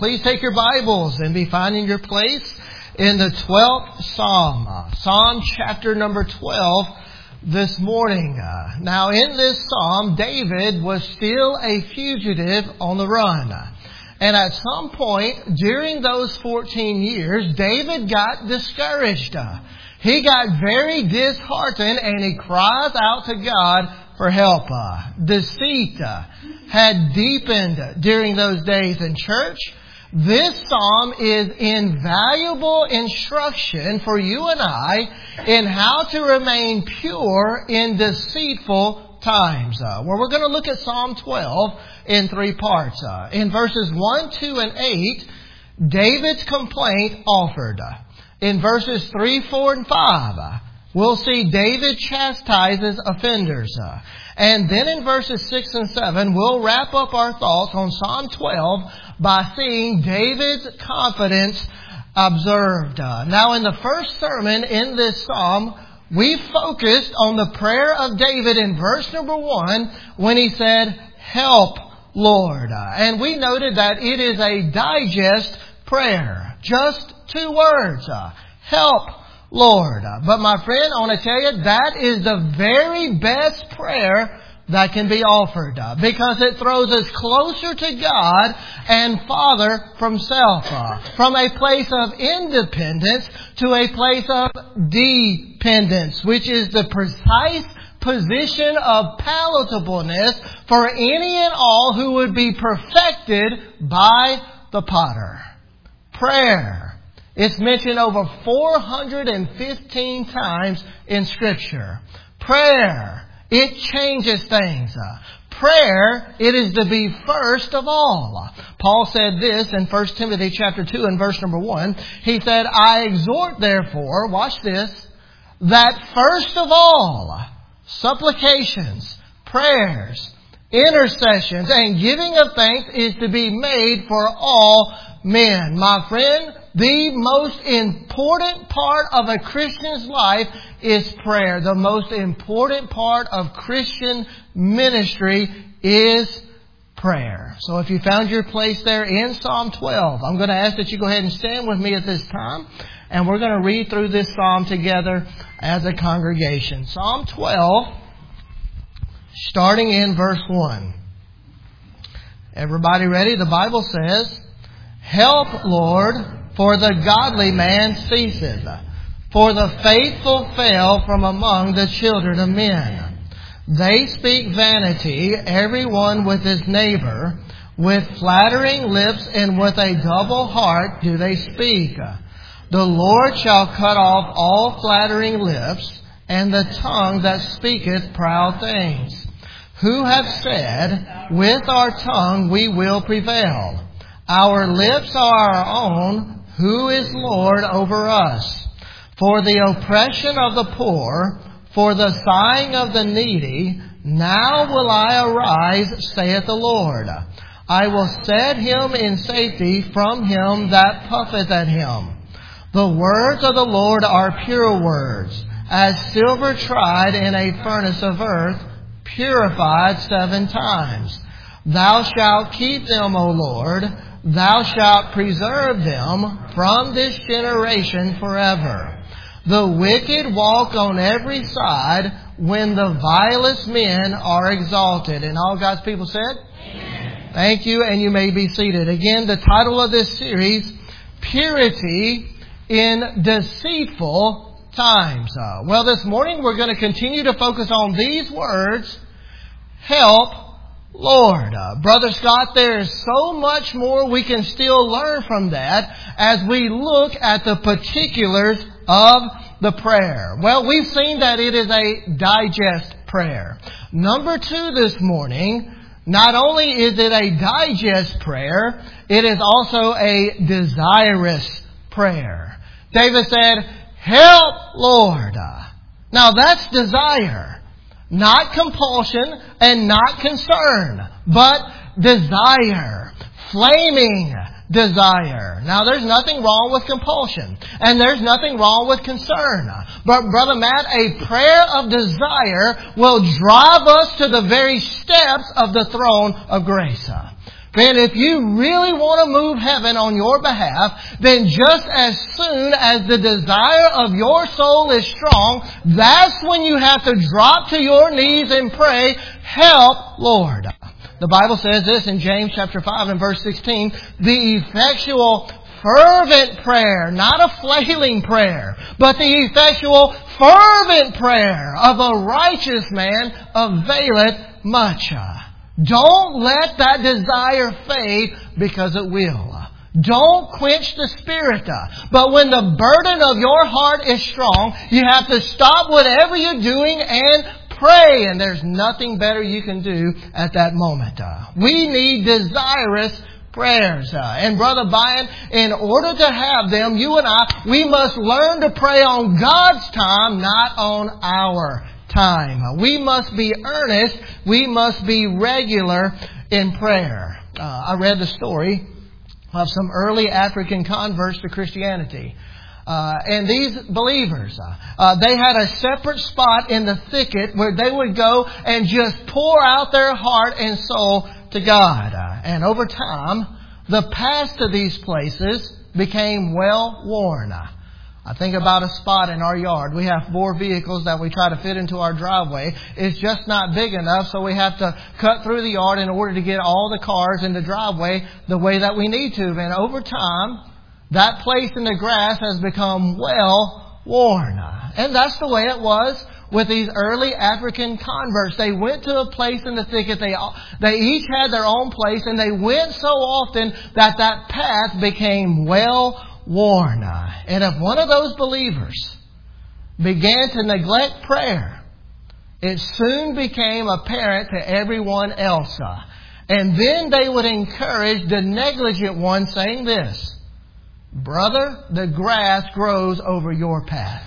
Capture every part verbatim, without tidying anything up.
Please take your Bibles and be finding your place in the twelfth Psalm. Uh, Psalm chapter number twelve this morning. Uh, now in this Psalm, David was still a fugitive on the run. And at some point during those fourteen years, David got discouraged. Uh, he got very disheartened and he cries out to God for help. Uh, deceit uh, had deepened during those days in church. This psalm is invaluable instruction for you and I in how to remain pure in deceitful times. Uh, well, we're going to look at Psalm twelve in three parts. Uh, in verses one, two, and eight, David's complaint offered. Uh, in verses three, four, and five, uh, we'll see David chastises offenders. Uh, and then in verses six and seven, we'll wrap up our thoughts on Psalm twelve by seeing David's confidence observed. Uh, now, in the first sermon in this psalm, we focused on the prayer of David in verse number one when he said, "Help, Lord." Uh, and we noted that it is a digest prayer. Just two words. Uh, help, Lord. Uh, but my friend, I want to tell you, that is the very best prayer that can be offered, uh, because it throws us closer to God and Father from self, uh, from a place of independence to a place of dependence, which is the precise position of palatableness for any and all who would be perfected by the potter. Prayer. It's mentioned over four hundred fifteen times in Scripture. Prayer. It changes things. Uh, prayer, it is to be first of all. Uh, Paul said this in First Timothy chapter two and verse number one. He said, "I exhort therefore," watch this, "that first of all, supplications, prayers, intercessions, and giving of thanks is to be made for all men." My friend, the most important part of a Christian's life is prayer. The most important part of Christian ministry is prayer. So if you found your place there in Psalm twelve, I'm going to ask that you go ahead and stand with me at this time. And we're going to read through this psalm together as a congregation. Psalm twelve, starting in verse one. Everybody ready? The Bible says, "Help, Lord, for the godly man ceaseth. For the faithful fail from among the children of men. They speak vanity, every one with his neighbor. With flattering lips and with a double heart do they speak. The Lord shall cut off all flattering lips, and the tongue that speaketh proud things. Who have said, with our tongue we will prevail. Our lips are our own. Who is Lord over us? For the oppression of the poor, for the sighing of the needy, now will I arise, saith the Lord. I will set him in safety from him that puffeth at him. The words of the Lord are pure words, as silver tried in a furnace of earth, purified seven times. Thou shalt keep them, O Lord. Thou shalt preserve them from this generation forever. The wicked walk on every side when the vilest men are exalted." And all God's people said? Amen. Thank you, and you may be seated. Again, the title of this series, Purity in Deceitful Times. Uh, well, this morning we're going to continue to focus on these words, "Help, Lord." Uh, Brother Scott, there is so much more we can still learn from that as we look at the particulars of the prayer. Well, we've seen that it is a digest prayer. Number two this morning, not only is it a digest prayer, it is also a desirous prayer. David said, "Help, Lord." Uh, now that's desire. Not compulsion and not concern, but desire. Flaming desire. Now, there's nothing wrong with compulsion, and there's nothing wrong with concern. But, Brother Matt, a prayer of desire will drive us to the very steps of the throne of grace. Friend, if you really want to move heaven on your behalf, then just as soon as the desire of your soul is strong, that's when you have to drop to your knees and pray, "Help, Lord." The Bible says this in James chapter five and verse sixteen, "The effectual fervent prayer," not a flailing prayer, but the effectual fervent prayer of a righteous man availeth much. Don't let that desire fade, because it will. Don't quench the Spirit. But when the burden of your heart is strong, you have to stop whatever you're doing and pray. And there's nothing better you can do at that moment. We need desirous prayers. And Brother Byron, in order to have them, you and I, we must learn to pray on God's time, not on our time. We must be earnest. We must be regular in prayer. Uh, I read the story of some early African converts to Christianity. Uh, and these believers, uh, uh, they had a separate spot in the thicket where they would go and just pour out their heart and soul to God. Uh, and over time, the paths to these places became well worn. Uh, I think about a spot in our yard. We have four vehicles that we try to fit into our driveway. It's just not big enough, so we have to cut through the yard in order to get all the cars in the driveway the way that we need to. And over time, that place in the grass has become well worn. And that's the way it was with these early African converts. They went to a place in the thicket. They, they each had their own place, and they went so often that that path became well worn. And if one of those believers began to neglect prayer, it soon became apparent to everyone else. And then they would encourage the negligent one, saying this, "Brother, the grass grows over your path."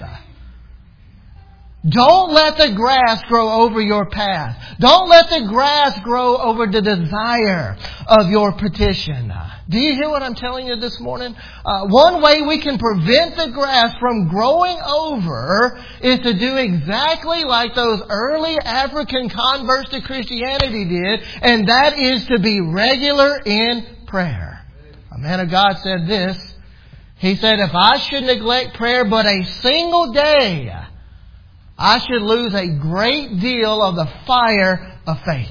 Don't let the grass grow over your path. Don't let the grass grow over the desire of your petition. Do you hear what I'm telling you this morning? Uh, one way we can prevent the grass from growing over is to do exactly like those early African converts to Christianity did, and that is to be regular in prayer. A man of God said this. He said, "If I should neglect prayer but a single day, I should lose a great deal of the fire of faith."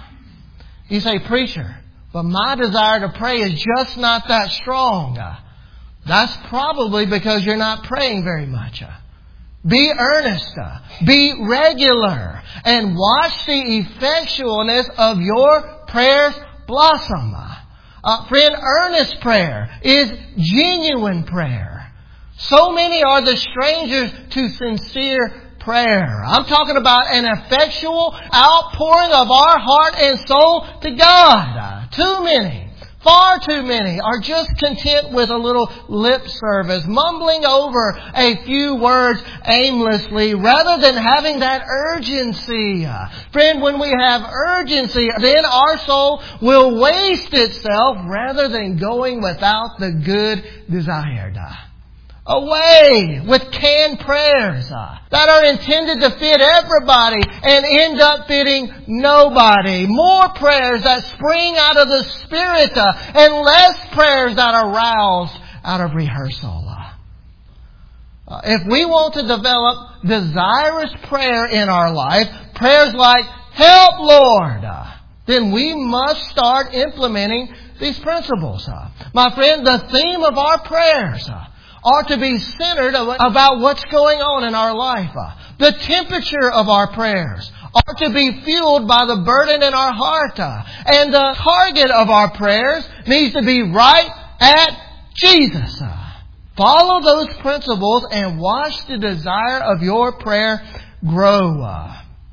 You say, "Preacher, but my desire to pray is just not that strong." That's probably because you're not praying very much. Be earnest. Be regular. And watch the effectualness of your prayers blossom. Uh, friend, earnest prayer is genuine prayer. So many are the strangers to sincere prayer. I'm talking about an effectual outpouring of our heart and soul to God. Uh, too many, far too many, are just content with a little lip service, mumbling over a few words aimlessly, rather than having that urgency. Uh, friend, when we have urgency, then our soul will waste itself rather than going without the good desired. Uh, Away with canned prayers uh, that are intended to fit everybody and end up fitting nobody. More prayers that spring out of the Spirit uh, and less prayers that are roused out of rehearsal. Uh, uh, if we want to develop desirous prayer in our life, prayers like, "Help, Lord," uh, then we must start implementing these principles. Uh, my friend, the theme of our prayers uh, are to be centered about what's going on in our life. The temperature of our prayers are to be fueled by the burden in our heart. And the target of our prayers needs to be right at Jesus. Follow those principles and watch the desire of your prayer grow.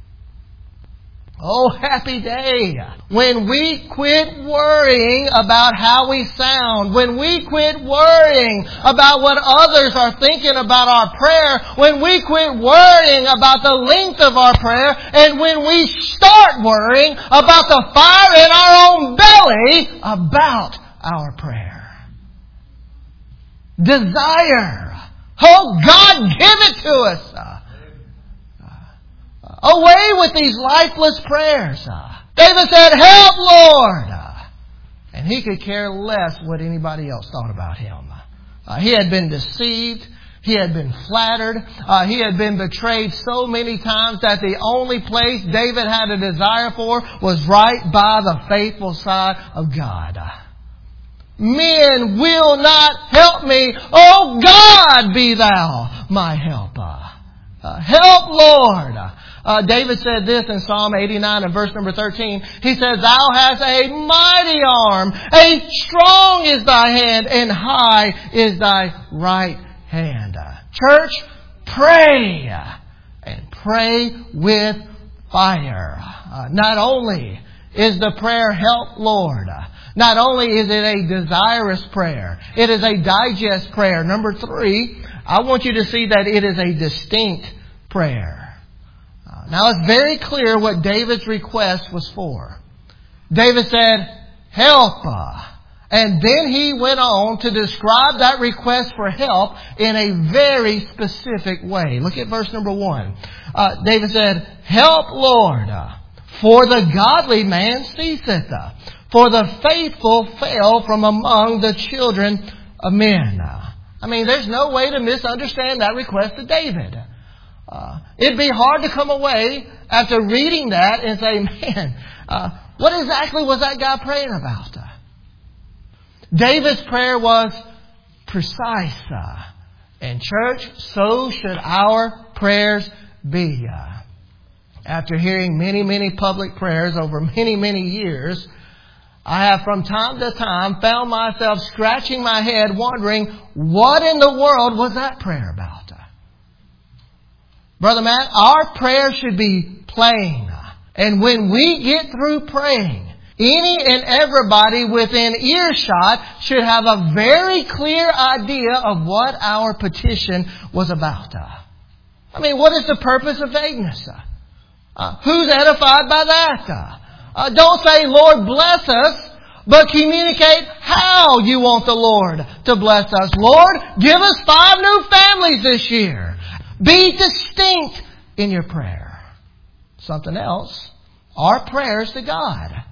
Oh, happy day when we quit worrying about how we sound, when we quit worrying about what others are thinking about our prayer, when we quit worrying about the length of our prayer, and when we start worrying about the fire in our own belly about our prayer. Desire. Oh, God, give it to us. Away with these lifeless prayers. David said, "Help, Lord." And man. He could care less what anybody else thought about him. Uh, he had been deceived. He had been flattered. Uh, he had been betrayed so many times that the only place David had a desire for was right by the faithful side of God. Men will not help me. Oh God, be thou my helper. Uh, help, Lord. Uh, David said this in Psalm eighty-nine and verse number thirteen. He said, Thou hast a mighty arm, a strong is thy hand, and high is thy right hand. Uh, church, pray. Uh, and pray with fire. Uh, not only is the prayer, help, Lord. Uh, not only is it a desirous prayer, it is a digest prayer. Number three, I want you to see that it is a distinct prayer. Uh, now it's very clear what David's request was for. David said, help. Uh, and then he went on to describe that request for help in a very specific way. Look at verse number one. Uh, David said, help, Lord, uh, for the godly man ceaseth. Uh, for the faithful fail from among the children of men. Uh, I mean, there's no way to misunderstand that request of David. Uh, it'd be hard to come away after reading that and say, man, uh, what exactly was that guy praying about? Uh, David's prayer was precise. Uh, and church, so should our prayers be. Uh, after hearing many, many public prayers over many, many years, I have from time to time found myself scratching my head wondering, what in the world was that prayer about? Brother Matt, our prayer should be plain. And when we get through praying, any and everybody within earshot should have a very clear idea of what our petition was about. I mean, what is the purpose of vagueness? Uh, who's edified by that? Uh, don't say, Lord, bless us, but communicate how you want the Lord to bless us. Lord, give us five new families this year. Be distinct in your prayer. Something else, our prayers to God.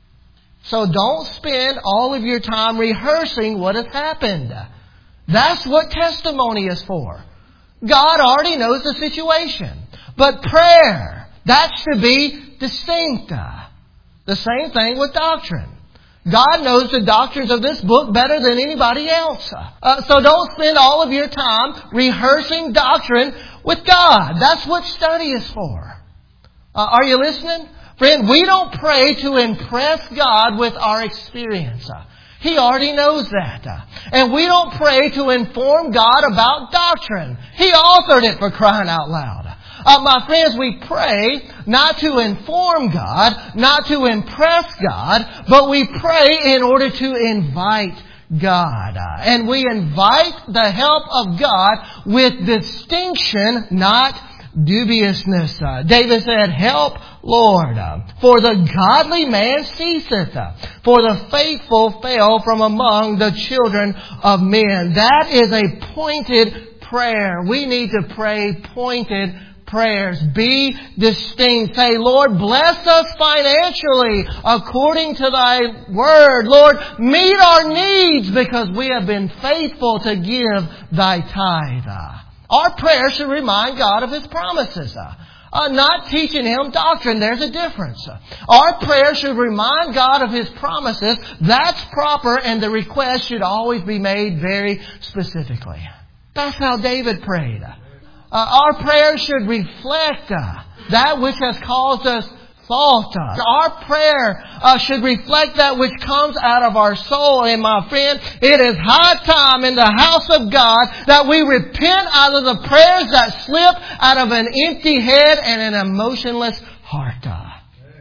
So don't spend all of your time rehearsing what has happened. That's what testimony is for. God already knows the situation. But prayer, that should be distinct. The same thing with doctrine. God knows the doctrines of this book better than anybody else. Uh, so don't spend all of your time rehearsing doctrine with God. That's what study is for. Uh, are you listening? Friend, we don't pray to impress God with our experience. Uh, He already knows that. Uh, and we don't pray to inform God about doctrine. He authored it, for crying out loud. Uh, my friends, we pray not to inform God, not to impress God, but we pray in order to invite God. Uh, and we invite the help of God with distinction, not dubiousness. Uh, David said, help, Lord, uh, for the godly man ceaseth, uh, for the faithful fail from among the children of men. That is a pointed prayer. We need to pray pointed prayers. Be distinct. Say, Lord, bless us financially according to thy word. Lord, meet our needs because we have been faithful to give thy tithe. Our prayer should remind God of His promises. Uh, not teaching Him doctrine. There's a difference. Our prayer should remind God of His promises. That's proper, and the request should always be made very specifically. That's how David prayed. Uh, our prayer should reflect uh, that which has caused us thought. Uh, our prayer uh, should reflect that which comes out of our soul. And my friend, it is high time in the house of God that we repent out of the prayers that slip out of an empty head and an emotionless heart. Uh,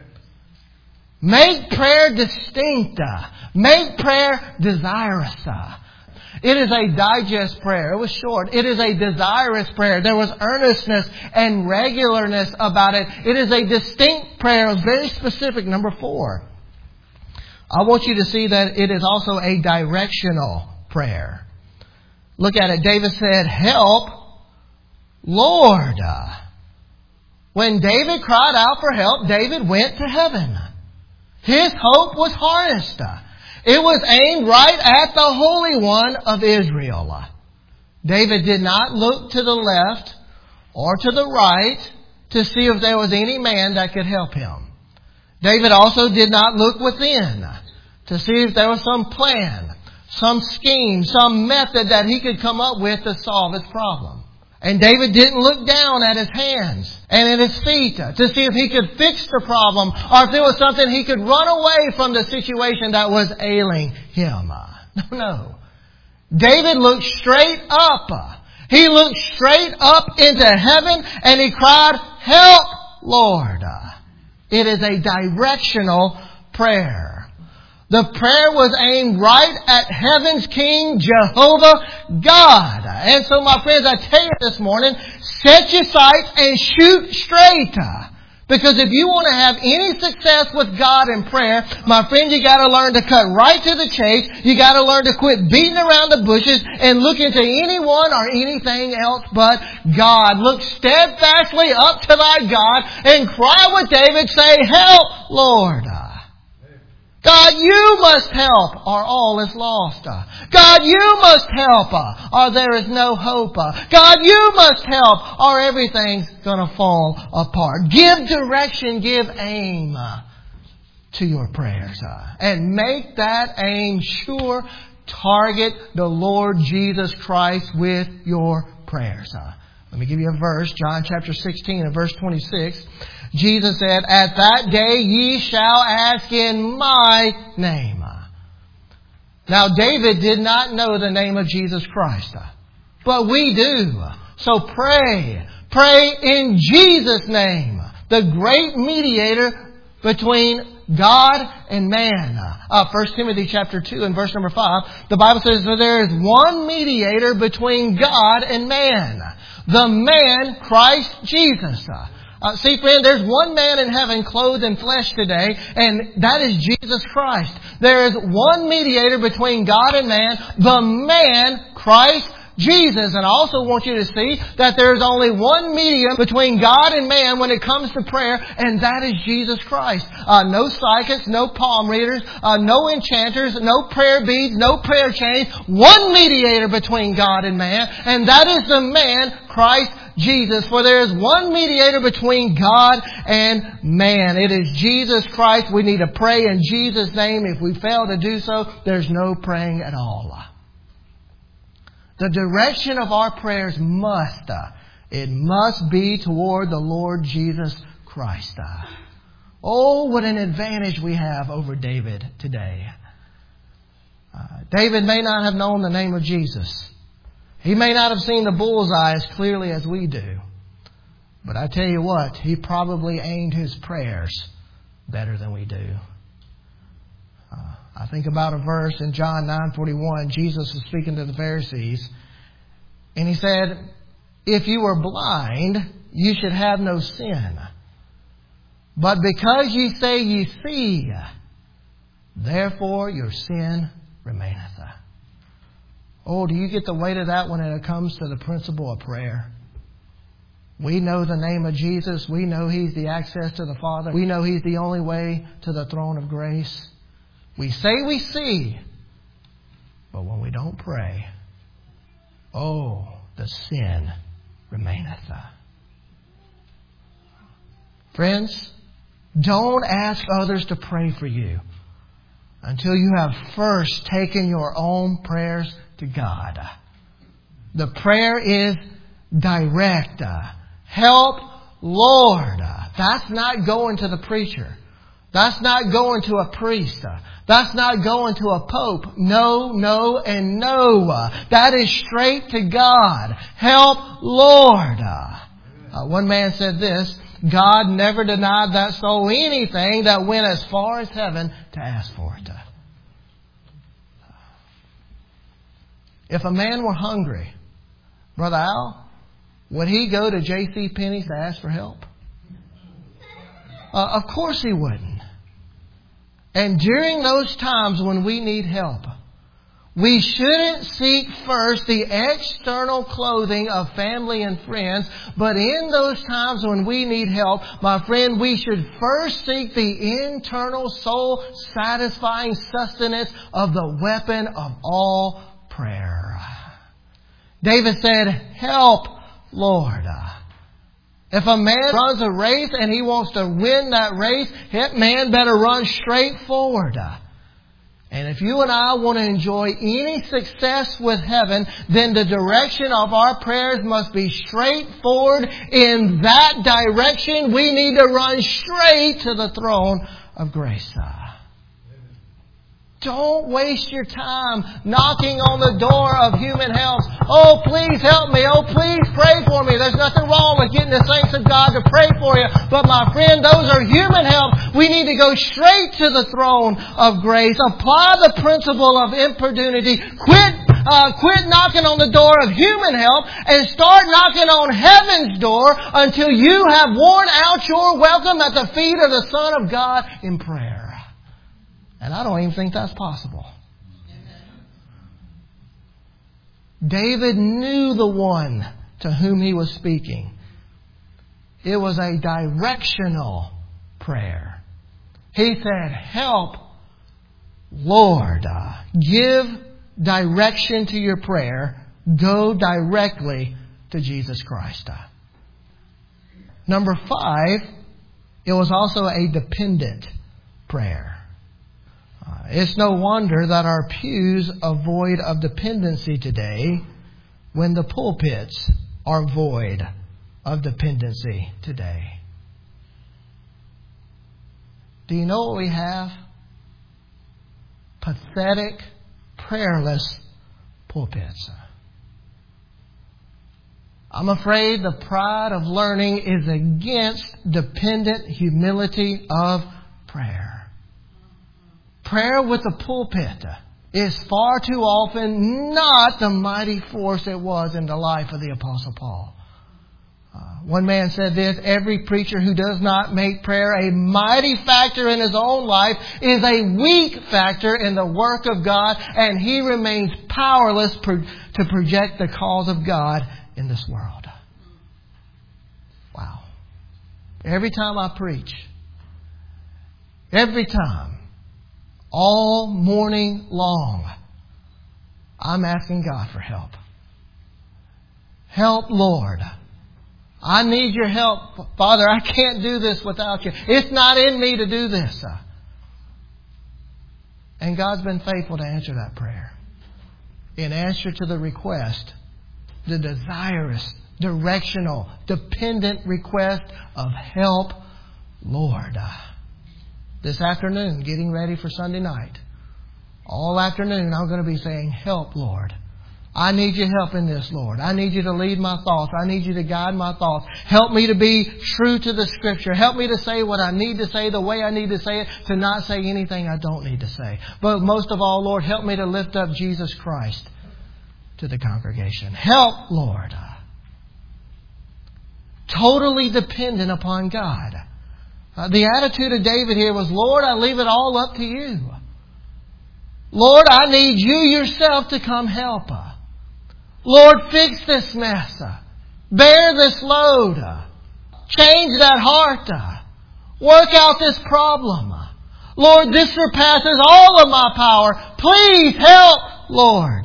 make prayer distinct. Uh, make prayer desirous. Uh, It is a digest prayer. It was short. It is a desirous prayer. There was earnestness and regularness about it. It is a distinct prayer. It was very specific. Number four. I want you to see that it is also a directional prayer. Look at it. David said, help, Lord. When David cried out for help, David went to heaven. His hope was harnessed. It was aimed right at the Holy One of Israel. David did not look to the left or to the right to see if there was any man that could help him. David also did not look within to see if there was some plan, some scheme, some method that he could come up with to solve his problem. And David didn't look down at his hands and at his feet to see if he could fix the problem or if there was something he could run away from the situation that was ailing him. No, no. David looked straight up. He looked straight up into heaven and he cried, "Help, Lord." It is a directional prayer. The prayer was aimed right at heaven's King, Jehovah God. And so, my friends, I tell you this morning, set your sights and shoot straight. Because if you want to have any success with God in prayer, my friend, you got to learn to cut right to the chase. You got to learn to quit beating around the bushes and look into anyone or anything else but God. Look steadfastly up to thy God and cry with David, say, "Help, Lord." God, you must help or all is lost. God, you must help or there is no hope. God, you must help or everything's going to fall apart. Give direction, give aim to your prayers. And make that aim sure. Target the Lord Jesus Christ with your prayers. Let me give you a verse. John chapter sixteen and verse twenty-six. Jesus said, "At that day ye shall ask in my name." Now David did not know the name of Jesus Christ, but we do. So pray. Pray in Jesus' name, the great mediator between God and man. Uh, First Timothy chapter two and verse number five, the Bible says that there is one mediator between God and man, the man Christ Jesus. Uh, see, friend, there's one man in heaven clothed in flesh today, and that is Jesus Christ. There is one mediator between God and man, the man Christ Jesus. And I also want you to see that there's only one medium between God and man when it comes to prayer, and that is Jesus Christ. Uh, no psychics, no palm readers, uh, no enchanters, no prayer beads, no prayer chains. One mediator between God and man, and that is the man Christ Jesus. For there is one mediator between God and man. It is Jesus Christ. We need to pray in Jesus' name. If we fail to do so, there's no praying at all. The direction of our prayers must, uh, it must be toward the Lord Jesus Christ. Uh, oh, what an advantage we have over David today. Uh, David may not have known the name of Jesus. He may not have seen the bullseye as clearly as we do. But I tell you what, he probably aimed his prayers better than we do. Uh, I think about a verse in John nine forty-one. Jesus was speaking to the Pharisees. And he said, "If you were blind, you should have no sin. But because ye say ye see, therefore your sin remaineth." Oh, do you get the weight of that when it comes to the principle of prayer? We know the name of Jesus. We know He's the access to the Father. We know He's the only way to the throne of grace. We say we see, but when we don't pray, oh, the sin remaineth. Friends, don't ask others to pray for you until you have first taken your own prayers to God. The prayer is direct. Help, Lord. That's not going to the preacher. That's not going to a priest. That's not going to a pope. No, no, and no. That is straight to God. Help, Lord. Uh, one man said this: God never denied that soul anything that went as far as heaven to ask for it. If a man were hungry, Brother Al, would he go to J C Penney's to ask for help? Uh, of course he wouldn't. And during those times when we need help, We shouldn't seek first the external clothing of family and friends, but in those times when we need help, my friend, we should first seek the internal soul-satisfying sustenance of the weapon of all prayer. David said, "Help, Lord." If a man runs a race and he wants to win that race, that man better run straight forward. And if you and I want to enjoy any success with heaven, then the direction of our prayers must be straightforward. In that direction, we need to run straight to the throne of grace. Don't waste your time knocking on the door of human help. Oh, please help me. Oh, please pray for me. There's nothing wrong with getting the saints of God to pray for you. But my friend, those are human help. We need to go straight to the throne of grace. Apply the principle of importunity. Quit, uh, quit knocking on the door of human help and start knocking on heaven's door until you have worn out your welcome at the feet of the Son of God in prayer. And I don't even think that's possible. David knew the one to whom he was speaking. It was a directional prayer. He said, "Help, Lord." Give direction to your prayer. Go directly to Jesus Christ. Number five, it was also a dependent prayer. It's no wonder that our pews are void of dependency today when the pulpits are void of dependency today. Do you know what we have? Pathetic, prayerless pulpits. I'm afraid the pride of learning is against dependent humility of prayer. Prayer with the pulpit is far too often not the mighty force it was in the life of the Apostle Paul. Uh, one man said this: every preacher who does not make prayer a mighty factor in his own life is a weak factor in the work of God, and he remains powerless pro- to project the cause of God in this world. Wow. Every time I preach, every time, all morning long, I'm asking God for help. Help, Lord. I need your help. Father, I can't do this without you. It's not in me to do this. And God's been faithful to answer that prayer. In answer to the request, the desirous, directional, dependent request of help, Lord. This afternoon, getting ready for Sunday night, all afternoon I'm going to be saying, "Help, Lord. I need your help in this, Lord. I need you to lead my thoughts. I need you to guide my thoughts. Help me to be true to the Scripture. Help me to say what I need to say the way I need to say it, to not say anything I don't need to say. But most of all, Lord, help me to lift up Jesus Christ to the congregation. Help, Lord." Totally dependent upon God. Uh, the attitude of David here was, "Lord, I leave it all up to you. Lord, I need you yourself to come help. Lord, fix this mess. Bear this load. Change that heart. Work out this problem. Lord, this surpasses all of my power. Please help, Lord."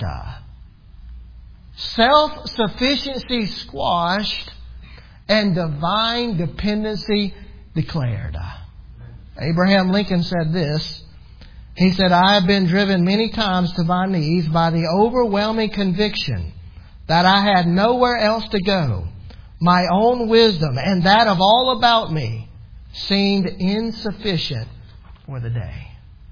Self-sufficiency squashed and divine dependency declared. Abraham Lincoln said this. He said, "I have been driven many times to my knees by the overwhelming conviction that I had nowhere else to go. My own wisdom and that of all about me seemed insufficient for the day."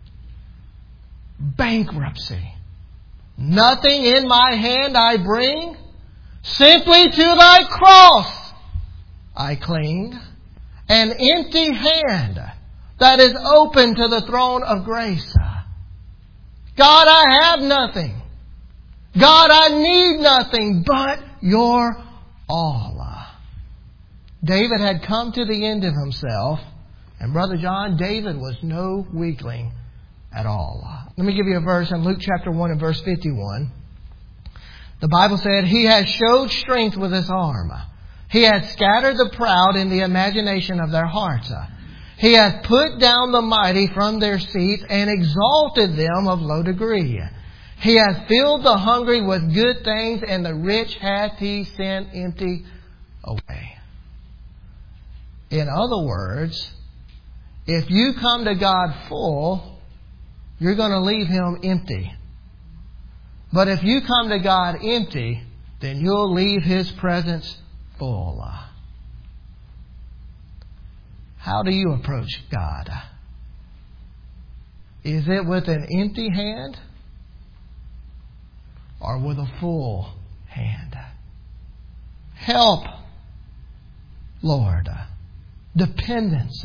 Bankruptcy. "Nothing in my hand I bring, simply to thy cross I cling. An empty hand that is open to the throne of grace. God, I have nothing. God, I need nothing but your all." David had come to the end of himself. And Brother John, David was no weakling at all. Let me give you a verse in Luke chapter one and verse fifty-one. The Bible said, He has showed strength with His arm. He has scattered the proud in the imagination of their hearts. He hath put down the mighty from their seats and exalted them of low degree. He hath filled the hungry with good things, and the rich hath He sent empty away. In other words, if you come to God full, you're going to leave Him empty. But if you come to God empty, then you'll leave His presence full. How do you approach God? Is it with an empty hand or with a full hand? Help, Lord. Dependence.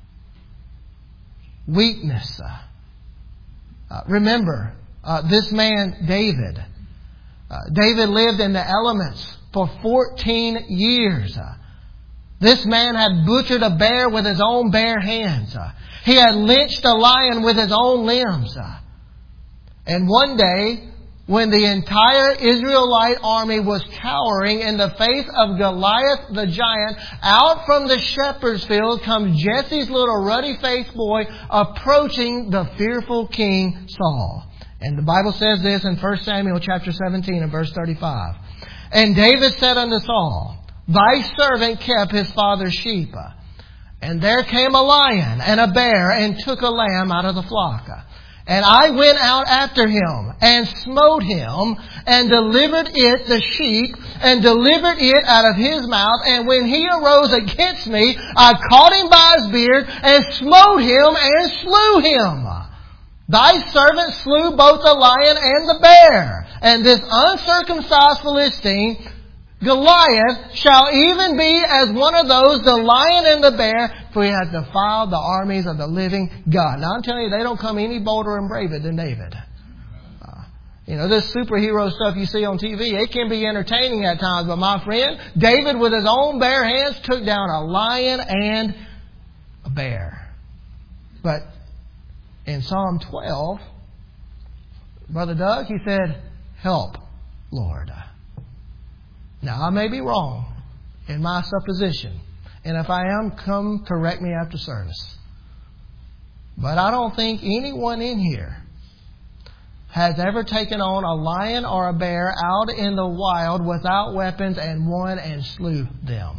Weakness. Uh, remember, uh, this man, David. Uh, David lived in the elements for fourteen years. Uh, This man had butchered a bear with his own bare hands. He had lynched a lion with his own limbs. And one day, when the entire Israelite army was cowering in the face of Goliath the giant, out from the shepherd's field comes Jesse's little ruddy-faced boy approaching the fearful King Saul. And the Bible says this in First Samuel chapter seventeen and verse thirty-five. And David said unto Saul, Thy servant kept his father's sheep. And there came a lion and a bear and took a lamb out of the flock. And I went out after him and smote him and delivered it, the sheep, and delivered it out of his mouth. And when he arose against me, I caught him by his beard and smote him and slew him. Thy servant slew both the lion and the bear. And this uncircumcised Philistine, Goliath, shall even be as one of those, the lion and the bear, for he hath defiled the armies of the living God. Now I'm telling you, they don't come any bolder and braver than David. Uh, you know, this superhero stuff you see on T V, it can be entertaining at times, but my friend, David with his own bare hands took down a lion and a bear. But in Psalm twelve, Brother Doug, he said, Help, Lord. Now, I may be wrong in my supposition. And if I am, come correct me after service. But I don't think anyone in here has ever taken on a lion or a bear out in the wild without weapons and won and slew them.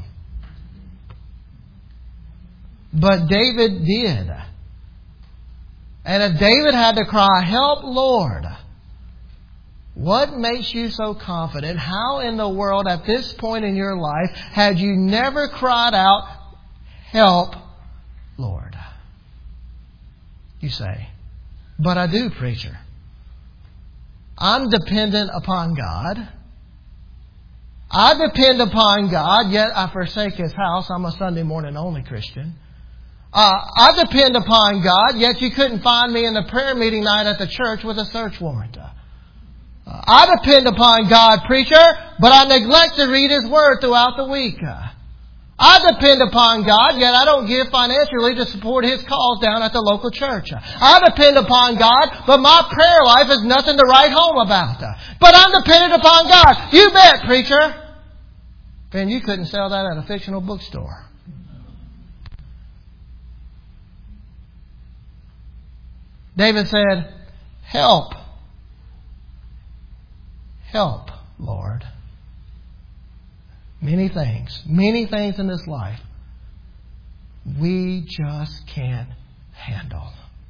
But David did. And if David had to cry, Help, Lord, what makes you so confident? How in the world at this point in your life had you never cried out, Help, Lord? You say, But I do, preacher. I'm dependent upon God. I depend upon God, yet I forsake His house. I'm a Sunday morning only Christian. Uh, I depend upon God, yet you couldn't find me in the prayer meeting night at the church with a search warrant. Uh, I depend upon God, preacher, but I neglect to read His Word throughout the week. Uh, I depend upon God, yet I don't give financially to support His cause down at the local church. Uh, I depend upon God, but my prayer life is nothing to write home about. Uh, but I'm dependent upon God. You bet, preacher. Then you couldn't sell that at a fictional bookstore. David said, Help. Help, Lord. Many things, many things in this life we just can't handle.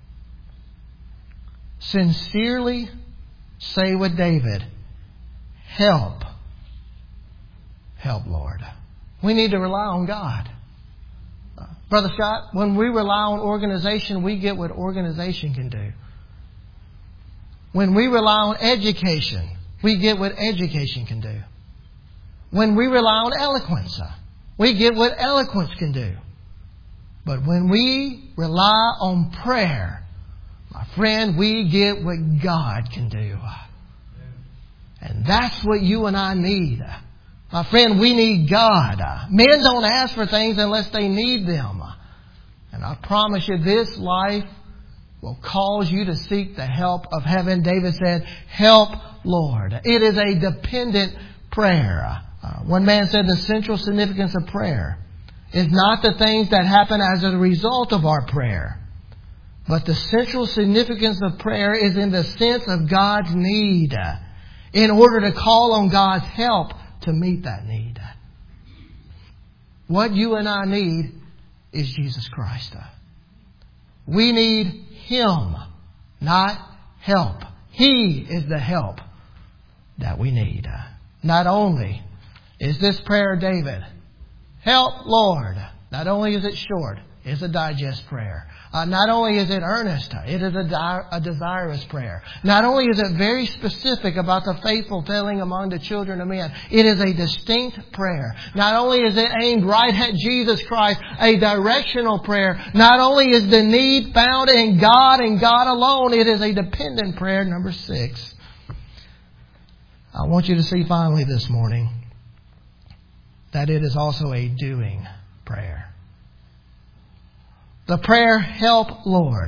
Sincerely say with David, Help. Help, Lord. We need to rely on God. Uh, Brother Scott, when we rely on organization, we get what organization can do. When we rely on education, we get what education can do. When we rely on eloquence, we get what eloquence can do. But when we rely on prayer, my friend, we get what God can do. And that's what you and I need. My friend, we need God. Men don't ask for things unless they need them. And I promise you, this life will cause you to seek the help of heaven. David said, help, Lord. It is a dependent prayer. Uh, one man said the central significance of prayer is not the things that happen as a result of our prayer, but the central significance of prayer is in the sense of God's need in order to call on God's help to meet that need. What you and I need is Jesus Christ. We need Him, not help. He is the help that we need. Not only is this prayer of David, help, Lord. Not only is it short, it's a digest prayer. Uh, not only is it earnest, it is a, di- a desirous prayer. Not only is it very specific about the faithful failing among the children of men, it is a distinct prayer. Not only is it aimed right at Jesus Christ, a directional prayer. Not only is the need found in God and God alone, it is a dependent prayer. Number six, I want you to see finally this morning that it is also a doing prayer. The prayer, help, Lord,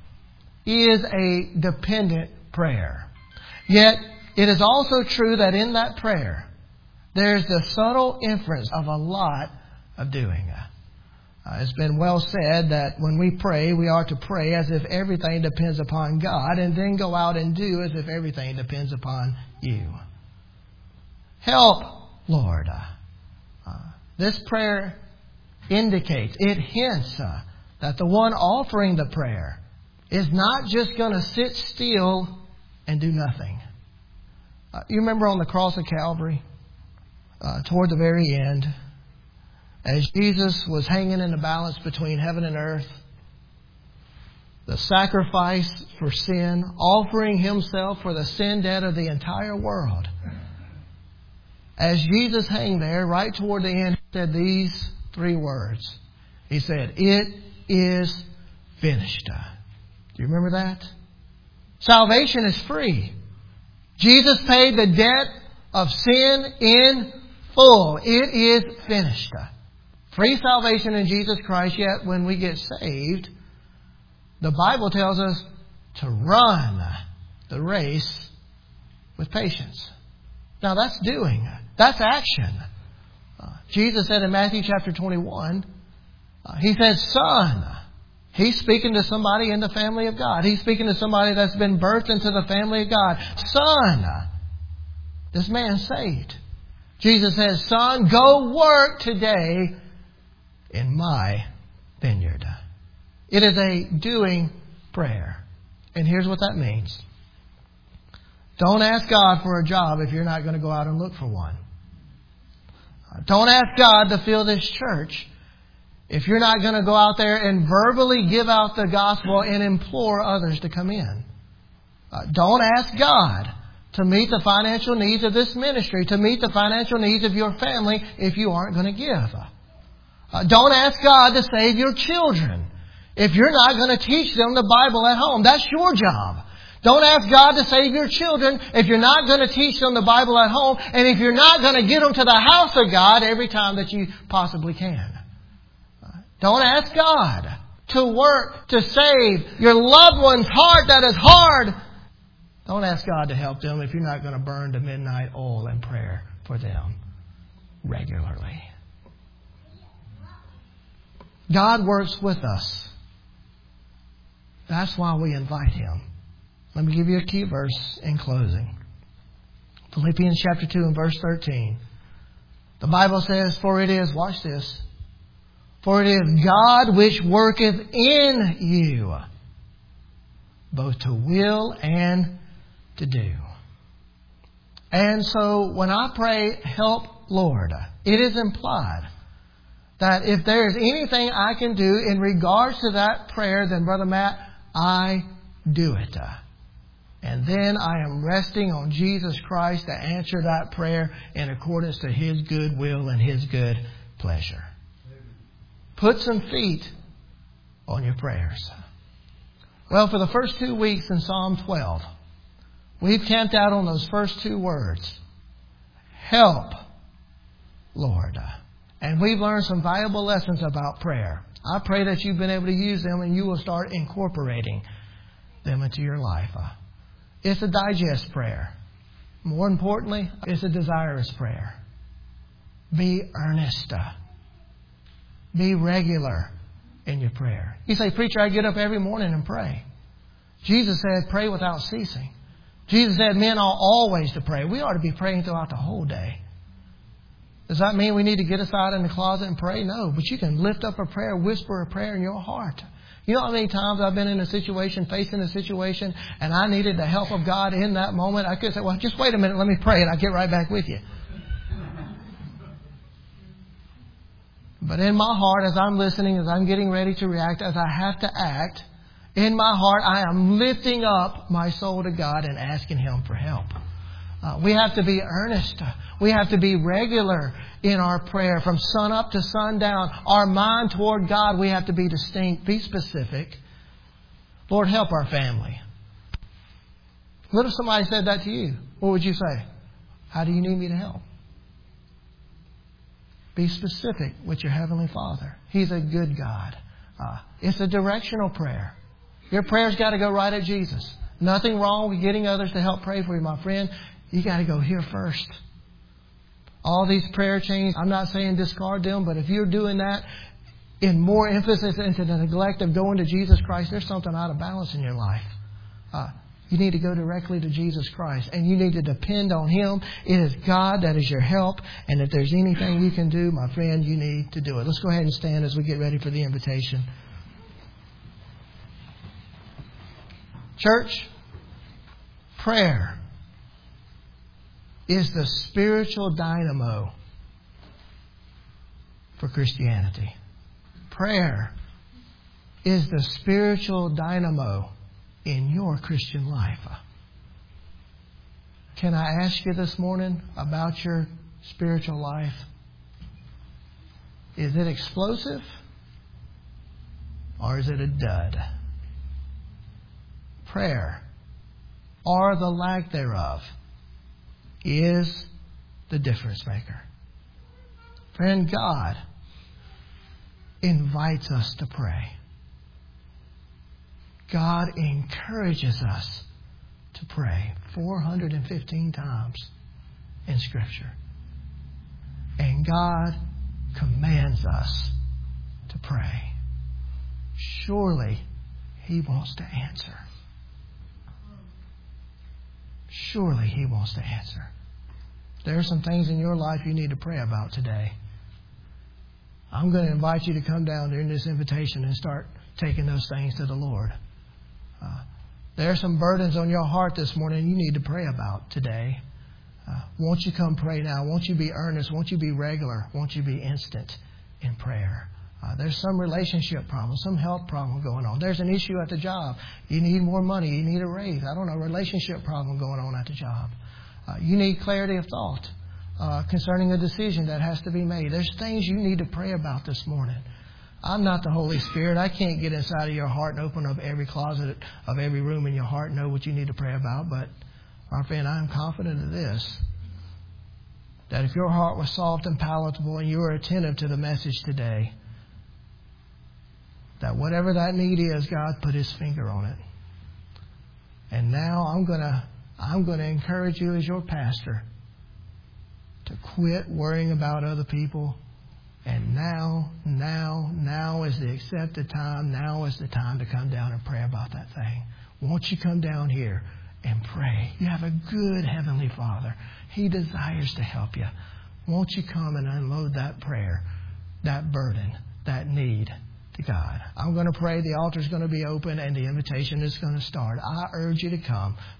is a dependent prayer. Yet, it is also true that in that prayer, there's the subtle inference of a lot of doing. Uh, it's been well said that when we pray, we are to pray as if everything depends upon God, and then go out and do as if everything depends upon you. Help, Lord. Uh, this prayer indicates, it hints uh, that the one offering the prayer is not just going to sit still and do nothing. Uh, you remember on the cross of Calvary, uh, toward the very end, as Jesus was hanging in the balance between heaven and earth, the sacrifice for sin, offering Himself for the sin debt of the entire world. As Jesus hung there, right toward the end, He said these three words. He said, "It is finished." Do you remember that? Salvation is free. Jesus paid the debt of sin in full. It is finished. Free salvation in Jesus Christ, yet when we get saved, the Bible tells us to run the race with patience. Now that's doing. That's action. Uh, Jesus said in Matthew chapter twenty-one, uh, He said, "Son." He's speaking to somebody in the family of God. He's speaking to somebody that's been birthed into the family of God. "Son, this man's saved." Jesus says, "Son, go work today in my vineyard." It is a doing prayer. And here's what that means. Don't ask God for a job if you're not going to go out and look for one. Don't ask God to fill this church if you're not going to go out there and verbally give out the gospel and implore others to come in. Uh, don't ask God to meet the financial needs of this ministry, to meet the financial needs of your family if you aren't going to give. Uh, don't ask God to save your children if you're not going to teach them the Bible at home. That's your job. Don't ask God to save your children if you're not going to teach them the Bible at home, and if you're not going to get them to the house of God every time that you possibly can. Don't ask God to work to save your loved one's heart that is hard. Don't ask God to help them if you're not going to burn the midnight oil in prayer for them regularly. God works with us. That's why we invite Him. Let me give you a key verse in closing. Philippians chapter two and verse thirteen. The Bible says, "For it is," watch this, "for it is God which worketh in you, both to will and to do." And so when I pray, "Help, Lord," it is implied that if there is anything I can do in regards to that prayer, then Brother Matt, I do it. And then I am resting on Jesus Christ to answer that prayer in accordance to His good will and His good pleasure. Put some feet on your prayers. Well, for the first two weeks in Psalm twelve, we've camped out on those first two words. Help, Lord. And we've learned some valuable lessons about prayer. I pray that you've been able to use them and you will start incorporating them into your life. Uh, it's a digest prayer. More importantly, it's a desirous prayer. Be earnest. Uh, be regular in your prayer. You say, preacher, I get up every morning and pray. Jesus said, pray without ceasing. Jesus said, men ought always to pray. We ought to be praying throughout the whole day. Does that mean we need to get aside in the closet and pray? No, but you can lift up a prayer, whisper a prayer in your heart. You know how many times I've been in a situation, facing a situation, and I needed the help of God in that moment? I could say, well, just wait a minute, let me pray, and I'll get right back with you. But in my heart, as I'm listening, as I'm getting ready to react, as I have to act, in my heart, I am lifting up my soul to God and asking Him for help. Uh, we have to be earnest. We have to be regular in our prayer from sun up to sundown. Our mind toward God, we have to be distinct, be specific. Lord, help our family. What if somebody said that to you? What would you say? How do you need me to help? Be specific with your Heavenly Father. He's a good God. Uh, it's a directional prayer. Your prayer's got to go right at Jesus. Nothing wrong with getting others to help pray for you, my friend. You got to go here first. All these prayer chains, I'm not saying discard them, but if you're doing that in more emphasis into the neglect of going to Jesus Christ, there's something out of balance in your life. Uh, you need to go directly to Jesus Christ, and you need to depend on Him. It is God that is your help, and if there's anything you can do, my friend, you need to do it. Let's go ahead and stand as we get ready for the invitation. Church, prayer is the spiritual dynamo for Christianity. Prayer is the spiritual dynamo in your Christian life. Can I ask you this morning about your spiritual life? Is it explosive or is it a dud? Prayer, or the lack thereof, is the difference maker. Friend, God invites us to pray. God encourages us to pray four hundred fifteen times in Scripture. And God commands us to pray. Surely He wants to answer. Surely He wants to answer. There are some things in your life you need to pray about today. I'm going to invite you to come down during this invitation and start taking those things to the Lord. Uh, there are some burdens on your heart this morning you need to pray about today. Uh, won't you come pray now? Won't you be earnest? Won't you be regular? Won't you be instant in prayer? Uh, there's some relationship problem, some health problem going on. There's an issue at the job. You need more money. You need a raise. I don't know, relationship problem going on at the job. Uh, you need clarity of thought uh, concerning a decision that has to be made. There's things you need to pray about this morning. I'm not the Holy Spirit. I can't get inside of your heart and open up every closet of every room in your heart and know what you need to pray about. But, my friend, I am confident of this, that if your heart was soft and palatable and you were attentive to the message today, that whatever that need is, God put His finger on it. And now I'm going to I'm going to encourage you as your pastor to quit worrying about other people. And now, now, now is the accepted time. Now is the time to come down and pray about that thing. Won't you come down here and pray? You have a good Heavenly Father. He desires to help you. Won't you come and unload that prayer, that burden, that need to God? I'm going to pray. The altar is going to be open and the invitation is going to start. I urge you to come.